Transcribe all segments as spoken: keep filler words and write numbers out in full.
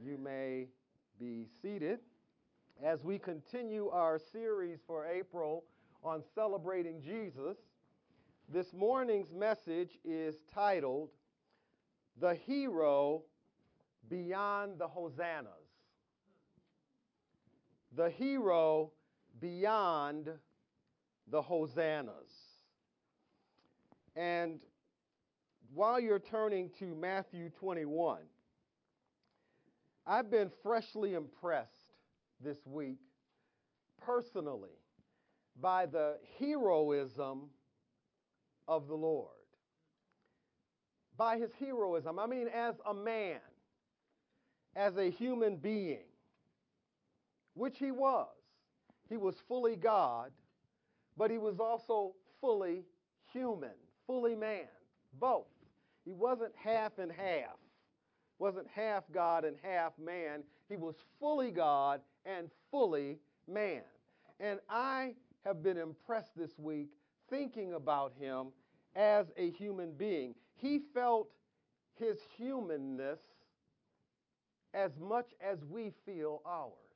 You may be seated as we continue our series for April on celebrating Jesus. This morning's message is titled, The Hero Beyond the Hosannas. The Hero Beyond the Hosannas. And while you're turning to Matthew twenty-one, I've been freshly impressed this week, personally, by the heroism of the Lord. By his heroism, I mean as a man, as a human being, which he was. He was fully God, but he was also fully human, fully man, both. He wasn't half and half. Wasn't half God and half man. He was fully God and fully man. And I have been impressed this week thinking about him as a human being. He felt his humanness as much as we feel ours.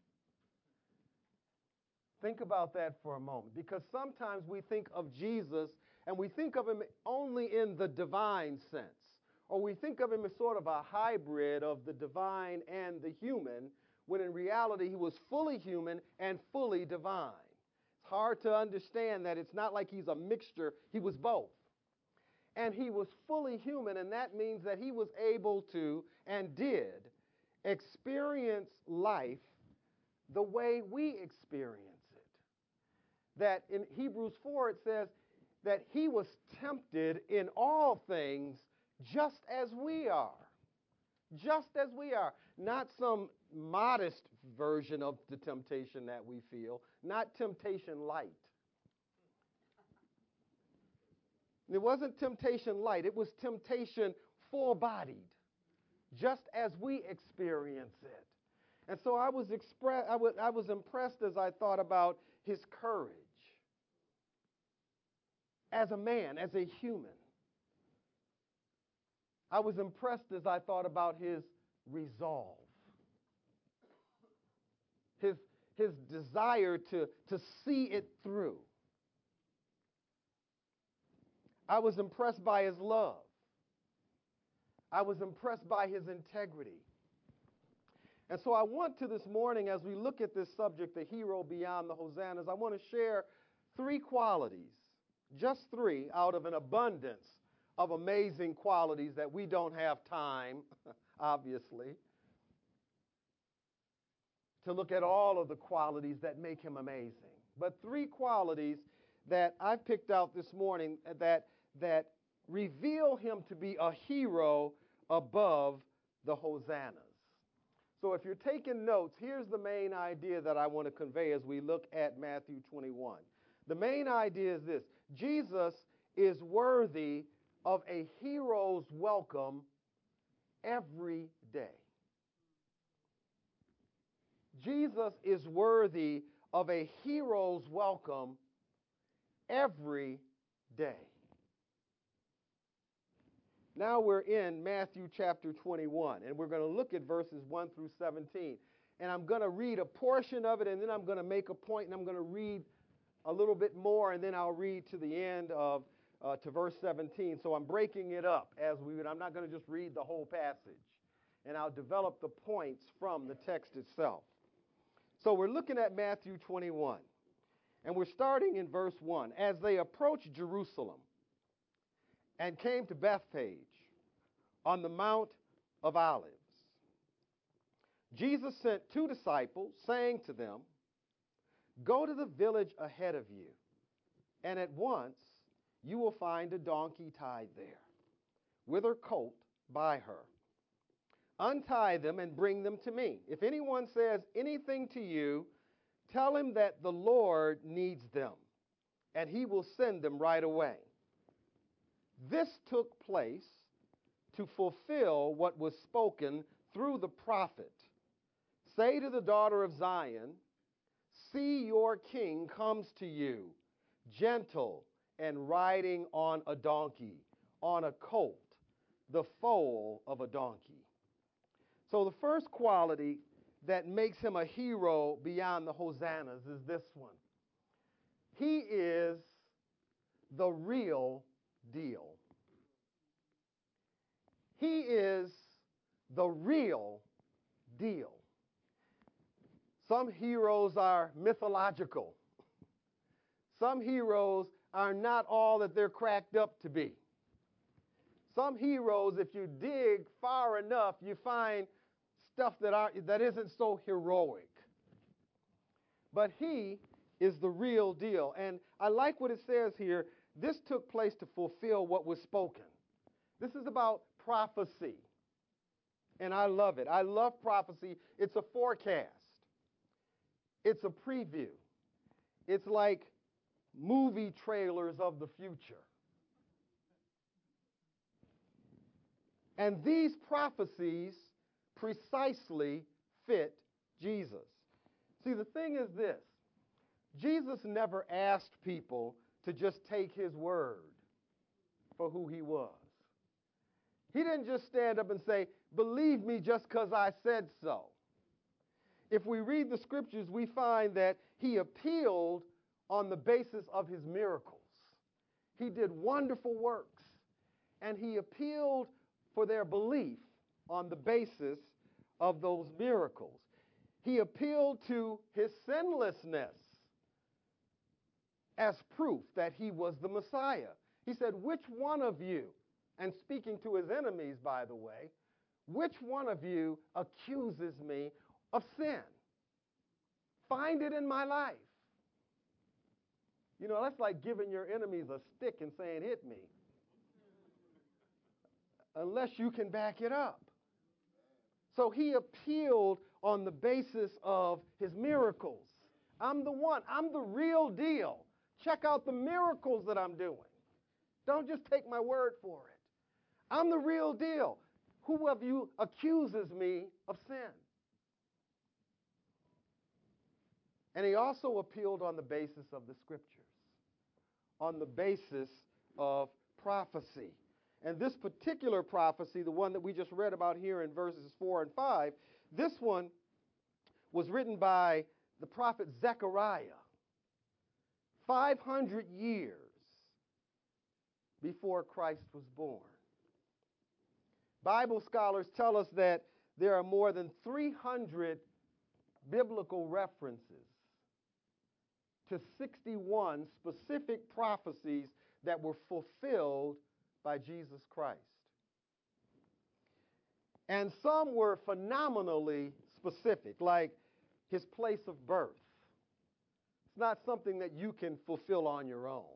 Think about that for a moment, because sometimes we think of Jesus and we think of him only in the divine sense. Or we think of him as sort of a hybrid of the divine and the human, when in reality he was fully human and fully divine. It's hard to understand that it's not like he's a mixture. He was both. And he was fully human, and that means that he was able to and did experience life the way we experience it. That in Hebrews four it says that he was tempted in all things just as we are. Just as we are. Not some modest version of the temptation that we feel. Not temptation light. It wasn't temptation light. It was temptation full-bodied. Just as we experience it. And so I was, expre- I was, I was impressed as I thought about his courage. As a man, as a human. I was impressed as I thought about his resolve, his, his desire to, to see it through. I was impressed by his love. I was impressed by his integrity. And so I want to this morning, as we look at this subject, the hero beyond the hosannas, I want to share three qualities, just three, out of an abundance of amazing qualities that we don't have time, obviously, to look at all of the qualities that make him amazing. But three qualities that I've picked out this morning that, that reveal him to be a hero above the hosannas. So if you're taking notes, here's the main idea that I want to convey as we look at Matthew twenty-one. The main idea is this: Jesus is worthy of a hero's welcome every day. Jesus is worthy of a hero's welcome every day. Now we're in Matthew chapter twenty-one, and we're going to look at verses one through seventeen. And I'm going to read a portion of it, and then I'm going to make a point, and I'm going to read a little bit more, and then I'll read to the end of Uh, to verse seventeen. So I'm breaking it up as we would. I'm not going to just read the whole passage. And I'll develop the points from the text itself. So we're looking at Matthew twenty-one. And we're starting in verse one. As they approached Jerusalem and came to Bethphage on the Mount of Olives, Jesus sent two disciples, saying to them, "Go to the village ahead of you, and at once you will find a donkey tied there, with her colt by her. Untie them and bring them to me. If anyone says anything to you, tell him that the Lord needs them, and he will send them right away." This took place to fulfill what was spoken through the prophet. "Say to the daughter of Zion, see, your king comes to you, gentle and riding on a donkey, on a colt, the foal of a donkey." So the first quality that makes him a hero beyond the hosannas is this one. He is the real deal. He is the real deal. Some heroes are mythological. Some heroes are not all that they're cracked up to be. Some heroes, if you dig far enough, you find stuff that, are, that isn't so heroic. But he is the real deal. And I like what it says here. This took place to fulfill what was spoken. This is about prophecy. And I love it. I love prophecy. It's a forecast. It's a preview. It's like movie trailers of the future. And these prophecies precisely fit Jesus. See, the thing is this. Jesus never asked people to just take his word for who he was. He didn't just stand up and say, believe me just because I said so. If we read the scriptures, we find that he appealed on the basis of his miracles. He did wonderful works, and he appealed for their belief on the basis of those miracles. He appealed to his sinlessness as proof that he was the Messiah. He said, which one of you, and speaking to his enemies, by the way, which one of you accuses me of sin? Find it in my life. You know, that's like giving your enemies a stick and saying, hit me. Unless you can back it up. So he appealed on the basis of his miracles. I'm the one. I'm the real deal. Check out the miracles that I'm doing. Don't just take my word for it. I'm the real deal. Who of you accuses me of sin? And he also appealed on the basis of the scriptures, on the basis of prophecy. And this particular prophecy, the one that we just read about here in verses four and five, this one was written by the prophet Zechariah five hundred years before Christ was born. Bible scholars tell us that there are more than three hundred biblical references to sixty-one specific prophecies that were fulfilled by Jesus Christ. And some were phenomenally specific, like his place of birth. It's not something that you can fulfill on your own.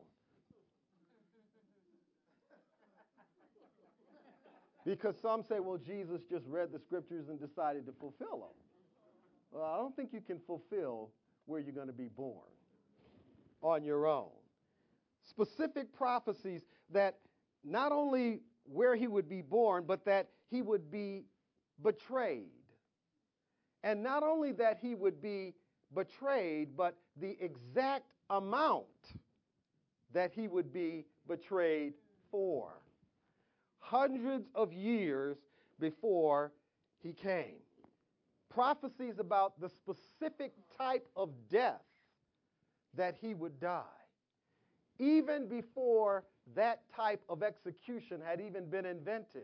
Because some say, well, Jesus just read the scriptures and decided to fulfill them. Well, I don't think you can fulfill where you're going to be born on your own. Specific prophecies that not only where he would be born, but that he would be betrayed. And not only that he would be betrayed, but the exact amount that he would be betrayed for. Hundreds of years before he came. Prophecies about the specific type of death that he would die, even before that type of execution had even been invented.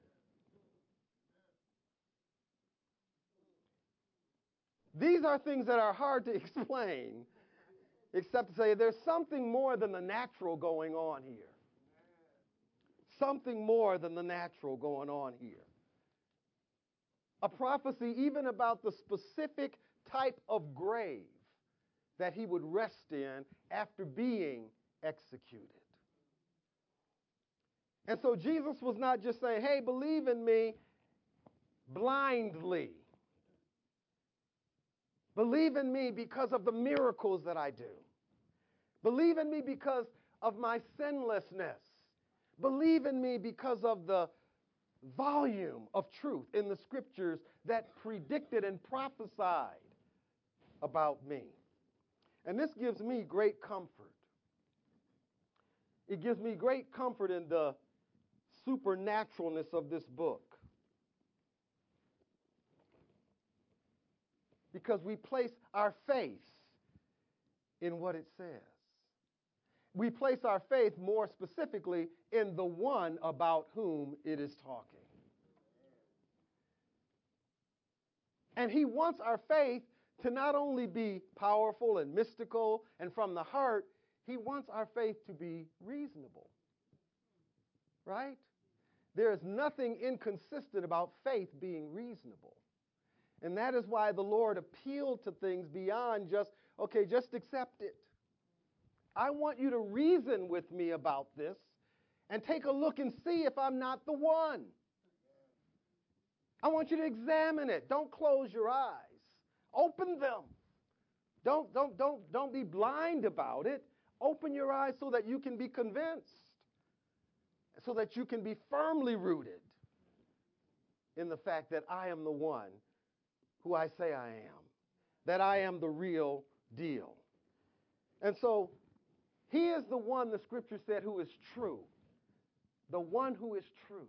These are things that are hard to explain, except to say there's something more than the natural going on here. Something more than the natural going on here. A prophecy even about the specific type of grave that he would rest in after being executed. And so Jesus was not just saying, hey, believe in me blindly. Believe in me because of the miracles that I do. Believe in me because of my sinlessness. Believe in me because of the volume of truth in the scriptures that predicted and prophesied about me. And this gives me great comfort. It gives me great comfort in the supernaturalness of this book. because we place our faith in what it says. We place our faith more specifically in the one about whom it is talking. And he wants our faith to not only be powerful and mystical and from the heart, he wants our faith to be reasonable. Right? There is nothing inconsistent about faith being reasonable. And that is why the Lord appealed to things beyond just, okay, just accept it. I want you to reason with me about this and take a look and see if I'm not the one. I want you to examine it. Don't close your eyes. Open them. Don't, don't, don't, don't be blind about it. Open your eyes so that you can be convinced, so that you can be firmly rooted in the fact that I am the one who I say I am, that I am the real deal. And so he is the one, the scripture said, who is true, the one who is true.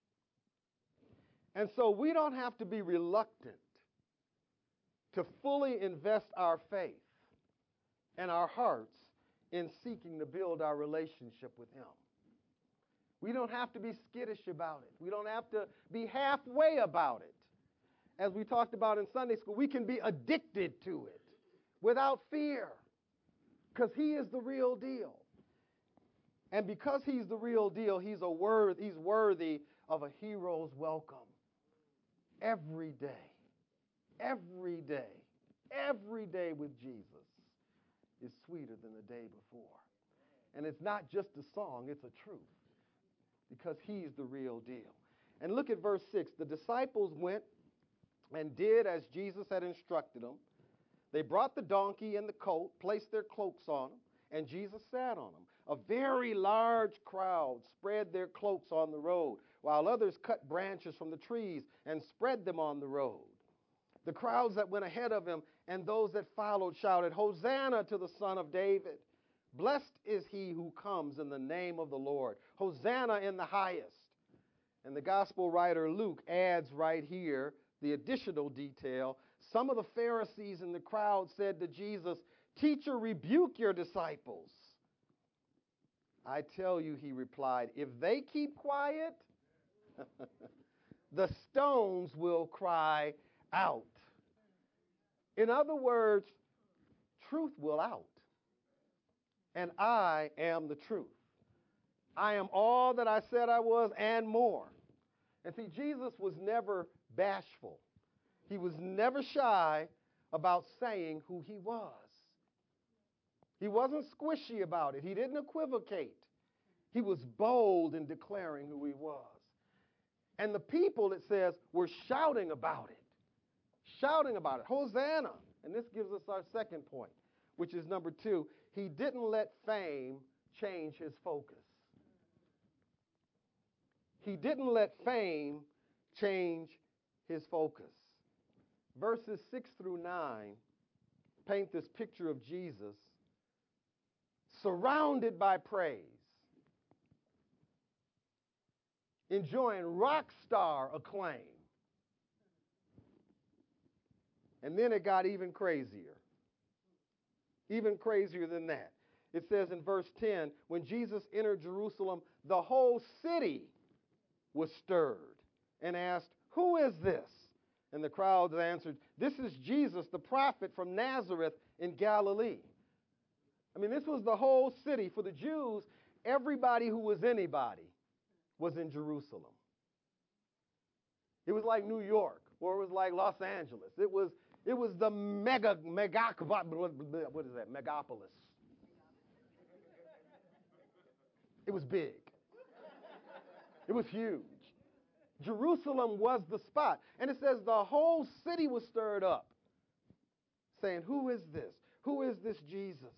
And so we don't have to be reluctant to fully invest our faith and our hearts in seeking to build our relationship with him. We don't have to be skittish about it. We don't have to be halfway about it. As we talked about in Sunday school, we can be addicted to it without fear because he is the real deal. And because he's the real deal, he's a worth, he's worthy of a hero's welcome. Every day, every day, every day with Jesus is sweeter than the day before. And it's not just a song, it's a truth, because he's the real deal. And look at verse six. The disciples went and did as Jesus had instructed them. They brought the donkey and the colt, placed their cloaks on them, and Jesus sat on them. A very large crowd spread their cloaks on the road, while others cut branches from the trees and spread them on the road. The crowds that went ahead of him and those that followed shouted, "Hosanna to the Son of David. Blessed is he who comes in the name of the Lord. Hosanna in the highest." And the gospel writer Luke adds right here the additional detail. Some of the Pharisees in the crowd said to Jesus, "Teacher, rebuke your disciples." "I tell you," he replied, "if they keep quiet, the stones will cry out." In other words, truth will out. And I am the truth. I am all that I said I was and more. And see, Jesus was never bashful. He was never shy about saying who he was. He wasn't squishy about it. He didn't equivocate. He was bold in declaring who he was. And the people, it says, were shouting about it. Shouting about it. Hosanna. And this gives us our second point, which is number two. He didn't let fame change his focus. He didn't let fame change his focus. Verses six through nine paint this picture of Jesus surrounded by praise, enjoying rock star acclaim. And then it got even crazier. Even crazier than that. It says in verse ten, when Jesus entered Jerusalem, the whole city was stirred and asked, "Who is this?" And the crowds answered, "This is Jesus, the prophet from Nazareth in Galilee." I mean, this was the whole city. For the Jews, everybody who was anybody was in Jerusalem. It was like New York, or it was like Los Angeles. It was, it was the mega, mega, what is that, megapolis. It was big. It was huge. Jerusalem was the spot. And it says the whole city was stirred up, saying, "Who is this? Who is this Jesus?"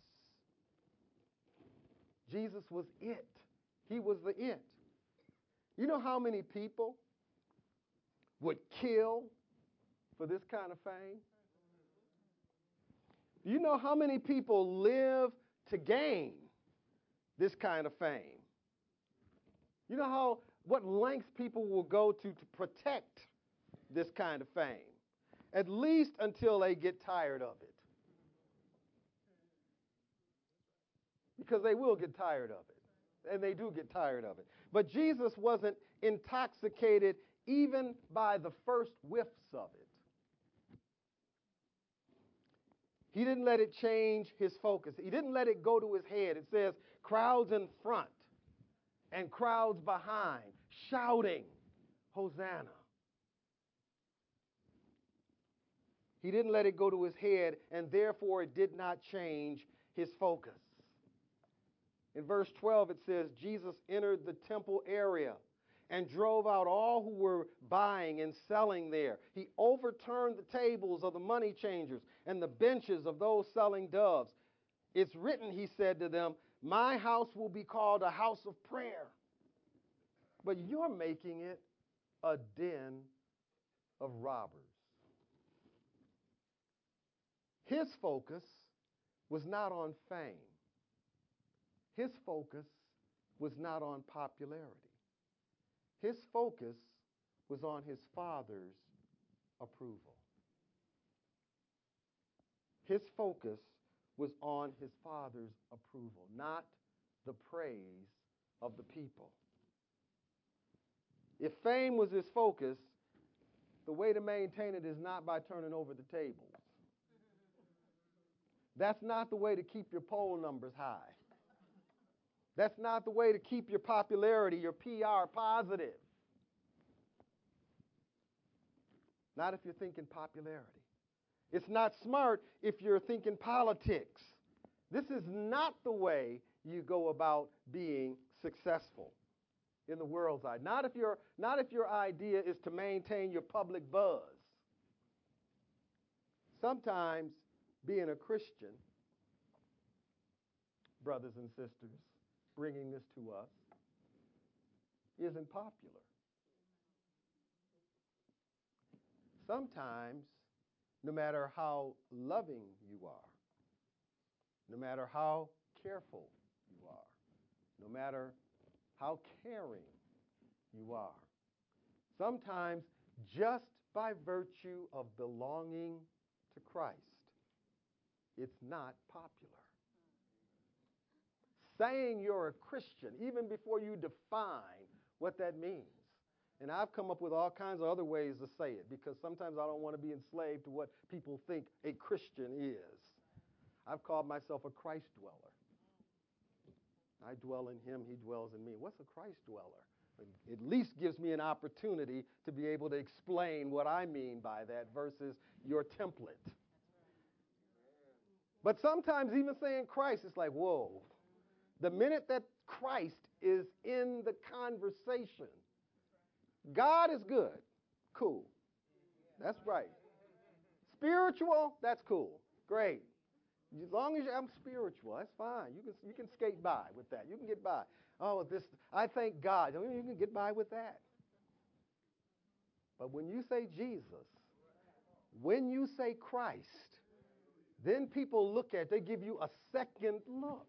Jesus was it. He was the it. You know how many people would kill for this kind of fame? Do you know how many people live to gain this kind of fame? You know how what lengths people will go to to protect this kind of fame? at least until they get tired of it. Because they will get tired of it. And they do get tired of it. But Jesus wasn't intoxicated even by the first whiffs of it. He didn't let it change his focus. He didn't let it go to his head. It says crowds in front and crowds behind shouting, Hosanna. He didn't let it go to his head, and therefore it did not change his focus. In verse twelve, it says, Jesus entered the temple area and drove out all who were buying and selling there. He overturned the tables of the money changers and the benches of those selling doves. It's written, he said to them, my house will be called a house of prayer, but you're making it a den of robbers. His focus was not on fame. His focus was not on popularity. His focus was on his Father's approval. His focus was on his Father's approval, not the praise of the people. If fame was his focus, the way to maintain it is not by turning over the tables. That's not the way to keep your poll numbers high. That's not the way to keep your popularity, your P R positive. Not if you're thinking popularity. It's not smart if you're thinking politics. This is not the way you go about being successful in the world's eye. Not if your, not if your idea is to maintain your public buzz. Sometimes being a Christian, brothers and sisters, bringing this to us, isn't popular. Sometimes, no matter how loving you are, no matter how careful you are, no matter how caring you are, sometimes just by virtue of belonging to Christ, it's not popular. Saying you're a Christian, even before you define what that means. And I've come up with all kinds of other ways to say it, because sometimes I don't want to be enslaved to what people think a Christian is. I've called myself a Christ dweller. I dwell in him, he dwells in me. What's a Christ dweller? It at least gives me an opportunity to be able to explain what I mean by that versus your template. But sometimes even saying Christ, it's like, whoa. The minute that Christ is in the conversation, God is good. Cool. That's right. Spiritual, that's cool. Great. As long as I'm spiritual, that's fine. You can you can skate by with that. You can get by. Oh, this I thank God. You can get by with that. But when you say Jesus, when you say Christ, then people look at, they give you a second look.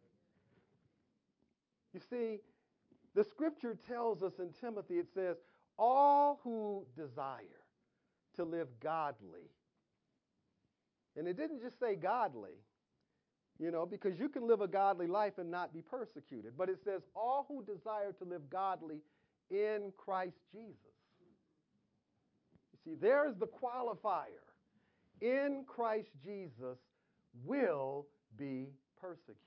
You see, the scripture tells us in Timothy, it says, all who desire to live godly. And it didn't just say godly, you know, because you can live a godly life and not be persecuted. But it says, all who desire to live godly in Christ Jesus. You see, there's the qualifier. In Christ Jesus will be persecuted.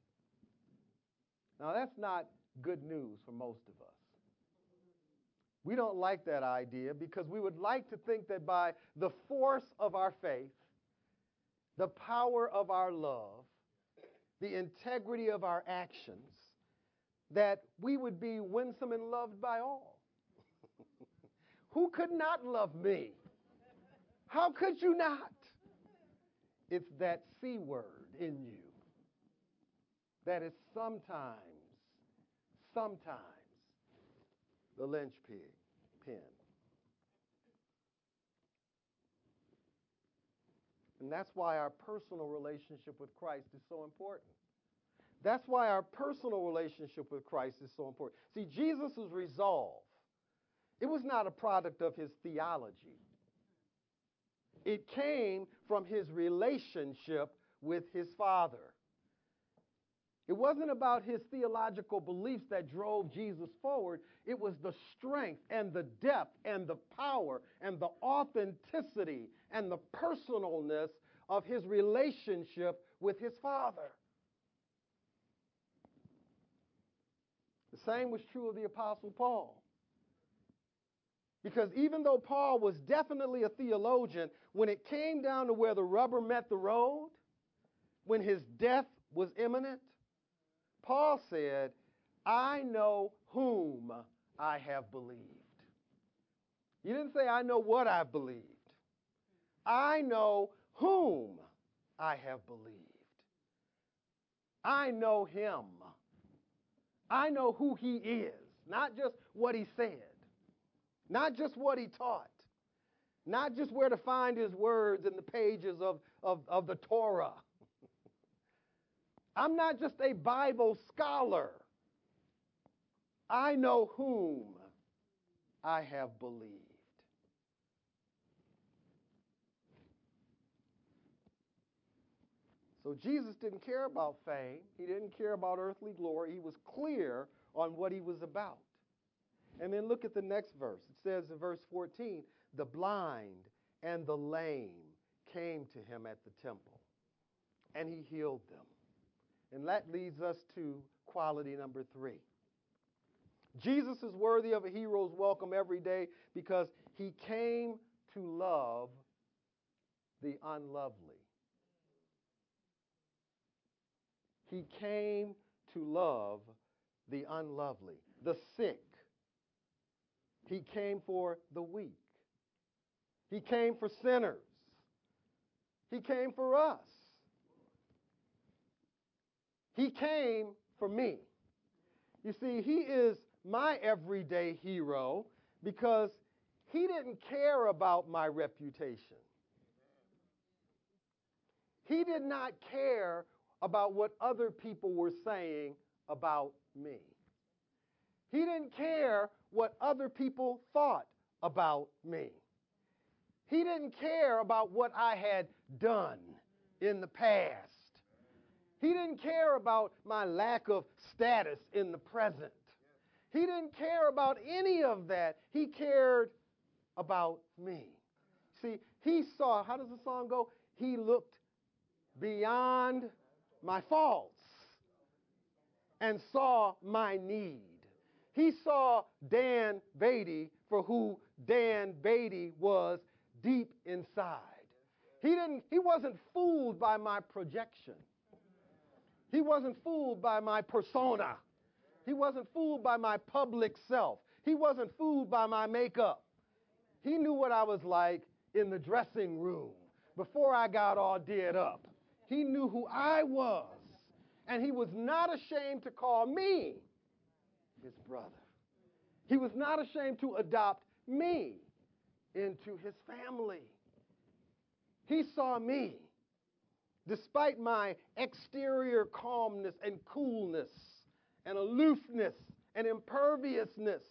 Now, that's not good news for most of us. We don't like that idea because we would like to think that by the force of our faith, the power of our love, the integrity of our actions, that we would be winsome and loved by all. Who could not love me? How could you not? It's that C word in you that is sometimes, sometimes the linchpin. Pin. And that's why our personal relationship with Christ is so important. That's why our personal relationship with Christ is so important. See, Jesus' resolve, it was not a product of his theology. It came from his relationship with his Father. It wasn't about his theological beliefs that drove Jesus forward. It was the strength and the depth and the power and the authenticity and the personalness of his relationship with his Father. The same was true of the Apostle Paul. Because even though Paul was definitely a theologian, when it came down to where the rubber met the road, when his death was imminent, Paul said, I know whom I have believed. He didn't say, I know what I've believed. I know whom I have believed. I know him. I know who he is, not just what he said, not just what he taught, not just where to find his words in the pages of, of, of the Torah. I'm not just a Bible scholar. I know whom I have believed. So Jesus didn't care about fame. He didn't care about earthly glory. He was clear on what he was about. And then look at the next verse. It says in verse fourteen, the blind and the lame came to him at the temple, and he healed them. And that leads us to quality number three. Jesus is worthy of a hero's welcome every day because he came to love the unlovely. He came to love the unlovely, the sick. He came for the weak. He came for sinners. He came for us. He came for me. You see, he is my everyday hero because he didn't care about my reputation. He did not care about what other people were saying about me. He didn't care what other people thought about me. He didn't care about what I had done in the past. He didn't care about my lack of status in the present. He didn't care about any of that. He cared about me. See, he saw, how does the song go? He looked beyond my faults and saw my need. He saw Dan Beatty for who Dan Beatty was deep inside. He didn't, he wasn't fooled by my projection. He wasn't fooled by my persona. He wasn't fooled by my public self. He wasn't fooled by my makeup. He knew what I was like in the dressing room before I got all did up. He knew who I was, and he was not ashamed to call me his brother. He was not ashamed to adopt me into his family. He saw me, despite my exterior calmness and coolness and aloofness and imperviousness.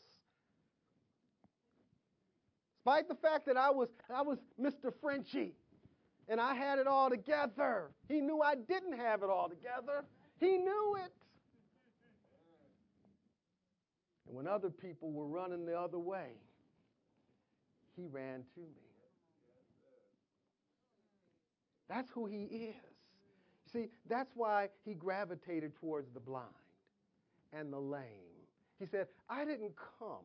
Despite the fact that I was, I was Mister Frenchie and I had it all together. He knew I didn't have it all together. He knew it. And when other people were running the other way, he ran to me. That's who he is. See, that's why he gravitated towards the blind and the lame. He said, I didn't come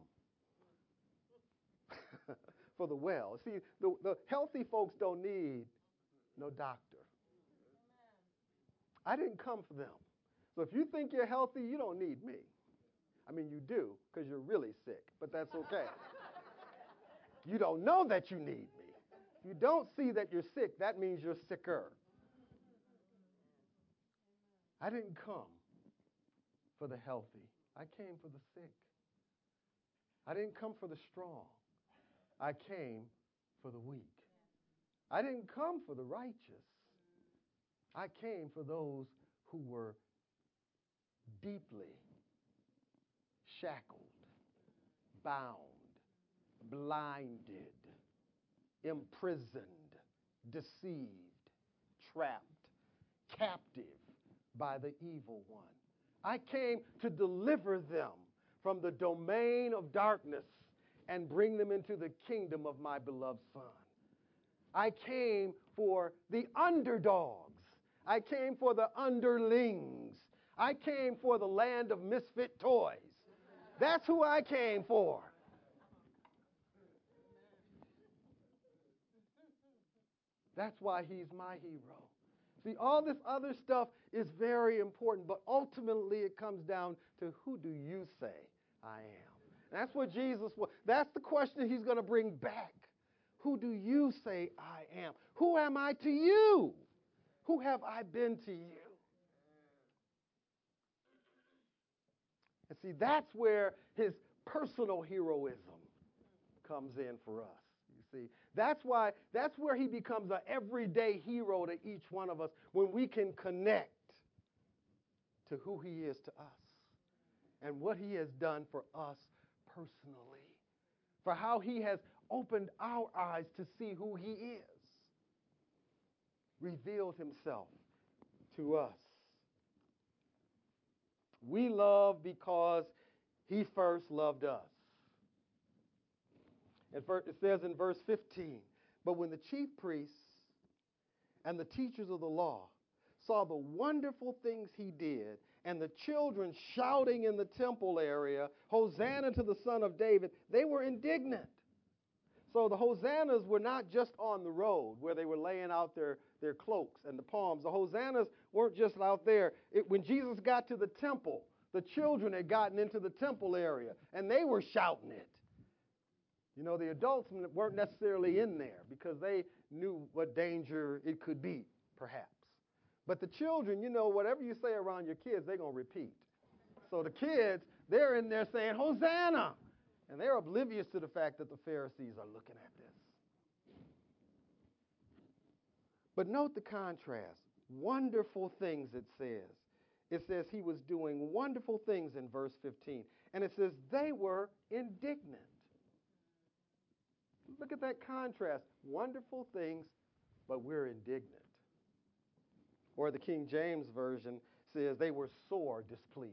for the well. See, the, the healthy folks don't need no doctor. I didn't come for them. So if you think you're healthy, you don't need me. I mean, you do, because you're really sick, but that's okay. You don't know that you need me. If you don't see that you're sick, that means you're sicker. I didn't come for the healthy. I came for the sick. I didn't come for the strong. I came for the weak. I didn't come for the righteous. I came for those who were deeply shackled, bound, blinded, imprisoned, deceived, trapped, captive by the evil one. I came to deliver them from the domain of darkness and bring them into the kingdom of my beloved Son. I came for the underdogs. I came for the underlings. I came for the land of misfit toys. That's who I came for. That's why he's my hero. See, all this other stuff is very important, but ultimately it comes down to, who do you say I am? And that's what Jesus was. That's the question he's going to bring back. Who do you say I am? Who am I to you? Who have I been to you? And see, that's where his personal heroism comes in for us. You see, that's why, that's where he becomes an everyday hero to each one of us, when we can connect to who he is to us and what he has done for us personally, for how he has opened our eyes to see who he is, revealed himself to us. We love because he first loved us. It says in verse fifteen, but when the chief priests and the teachers of the law saw the wonderful things he did, and the children shouting in the temple area, Hosanna to the Son of David, they were indignant. So the hosannas were not just on the road where they were laying out their, their cloaks and the palms. The hosannas weren't just out there. It, when Jesus got to the temple, the children had gotten into the temple area, and they were shouting it. You know, the adults weren't necessarily in there because they knew what danger it could be, perhaps. But the children, you know, whatever you say around your kids, they're going to repeat. So the kids, they're in there saying, Hosanna! And they're oblivious to the fact that the Pharisees are looking at this. But note the contrast. Wonderful things, it says. It says he was doing wonderful things in verse fifteen. And it says they were indignant. Look at that contrast. Wonderful things, but we're indignant. Or the King James Version says they were sore displeased.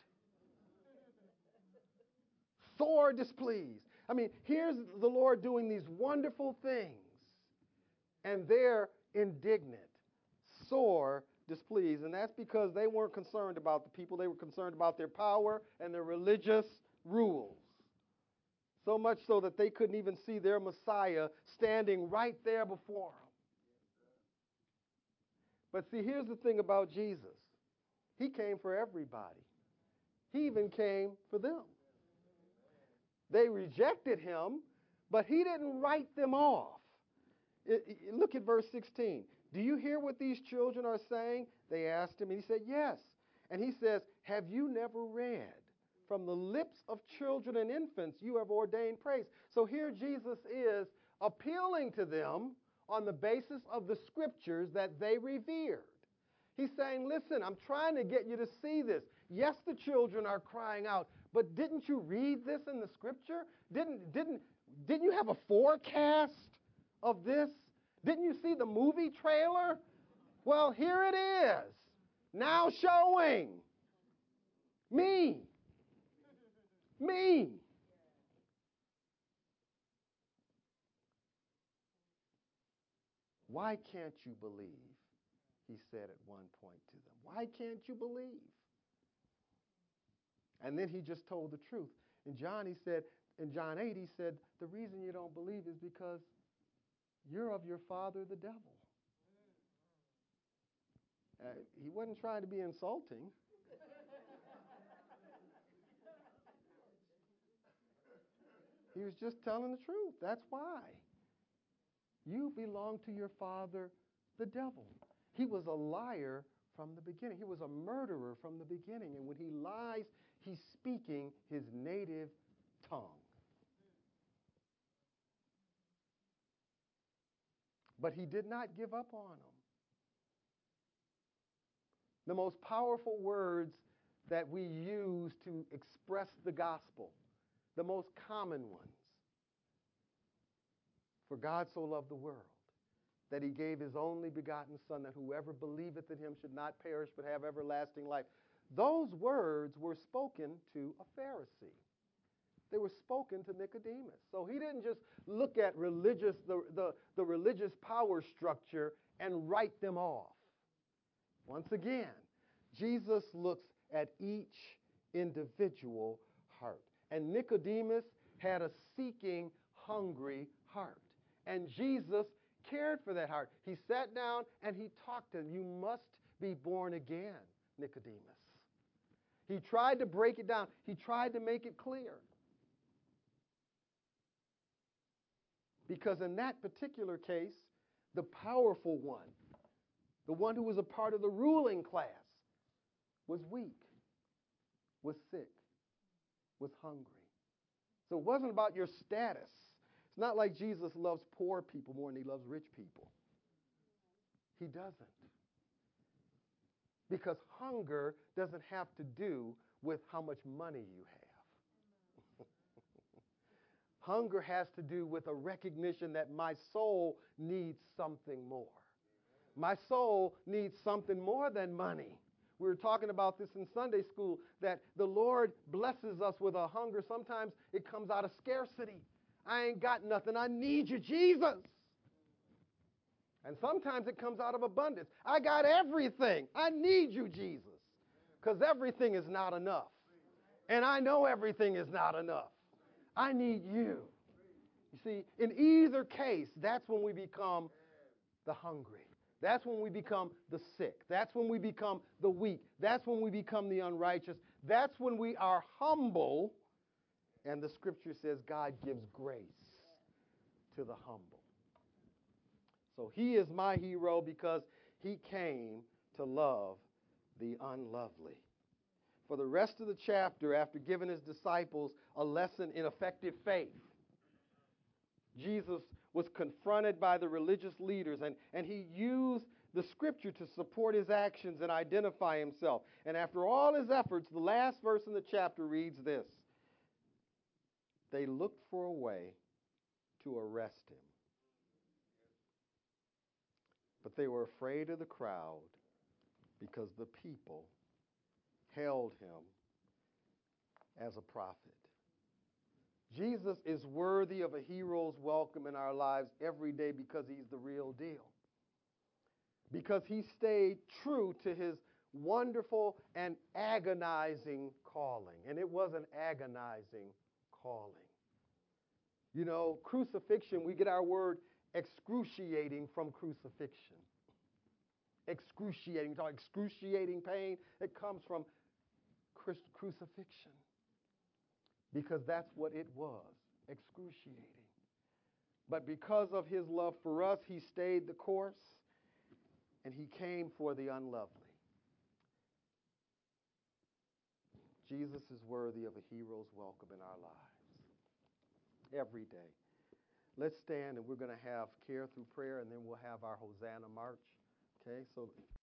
Sore displeased. I mean, here's the Lord doing these wonderful things, and they're indignant, sore displeased. And that's because they weren't concerned about the people. They were concerned about their power and their religious rules. So much so that they couldn't even see their Messiah standing right there before them. But see, here's the thing about Jesus. He came for everybody. He even came for them. They rejected him, but he didn't write them off. It, it, look at verse sixteen. Do you hear what these children are saying? They asked him, and he said, yes. And he says, have you never read? From the lips of children and infants you have ordained praise. So here Jesus is appealing to them on the basis of the scriptures that they revered. He's saying, listen, I'm trying to get you to see this. Yes, the children are crying out, but didn't you read this in the scripture? Didn't, didn't, didn't you have a forecast of this? Didn't you see the movie trailer? Well, here it is, now showing me. Me. Why can't you believe? He said at one point to them. Why can't you believe? And then he just told the truth. In John, he said, in John eight, he said, the reason you don't believe is because you're of your father, the devil. Uh, he wasn't trying to be insulting. He was just telling the truth. That's why. You belong to your father, the devil. He was a liar from the beginning. He was a murderer from the beginning. And when he lies, he's speaking his native tongue. But he did not give up on them. The most powerful words that we use to express the gospel, the most common ones. For God so loved the world that he gave his only begotten Son, that whoever believeth in him should not perish but have everlasting life. Those words were spoken to a Pharisee. They were spoken to Nicodemus. So he didn't just look at religious, the, the, the religious power structure and write them off. Once again, Jesus looks at each individual heart. And Nicodemus had a seeking, hungry heart. And Jesus cared for that heart. He sat down and he talked to him. You must be born again, Nicodemus. He tried to break it down. He tried to make it clear. Because in that particular case, the powerful one, the one who was a part of the ruling class, was weak, was sick, was hungry. So it wasn't about your status. It's not like Jesus loves poor people more than he loves rich people. He doesn't. Because hunger doesn't have to do with how much money you have. Hunger has to do with a recognition that my soul needs something more. My soul needs something more than money. We were talking about this in Sunday school, that the Lord blesses us with a hunger. Sometimes it comes out of scarcity. I ain't got nothing. I need you, Jesus. And sometimes it comes out of abundance. I got everything. I need you, Jesus. Because everything is not enough. And I know everything is not enough. I need you. You see, in either case, that's when we become the hungry. That's when we become the sick. That's when we become the weak. That's when we become the unrighteous. That's when we are humble. And the scripture says God gives grace to the humble. So he is my hero because he came to love the unlovely. For the rest of the chapter, after giving his disciples a lesson in effective faith, Jesus was confronted by the religious leaders, and, and he used the scripture to support his actions and identify himself. And after all his efforts, the last verse in the chapter reads this: they looked for a way to arrest him, but they were afraid of the crowd because the people held him as a prophet. Jesus is worthy of a hero's welcome in our lives every day because he's the real deal. Because he stayed true to his wonderful and agonizing calling. And it was an agonizing calling. You know, crucifixion, we get our word excruciating from crucifixion. Excruciating, talk excruciating pain, it comes from crucifixion. Because that's what it was, excruciating. But because of his love for us, he stayed the course, and he came for the unlovely. Jesus is worthy of a hero's welcome in our lives every day. Let's stand, and we're going to have care through prayer, and then we'll have our Hosanna March. Okay, so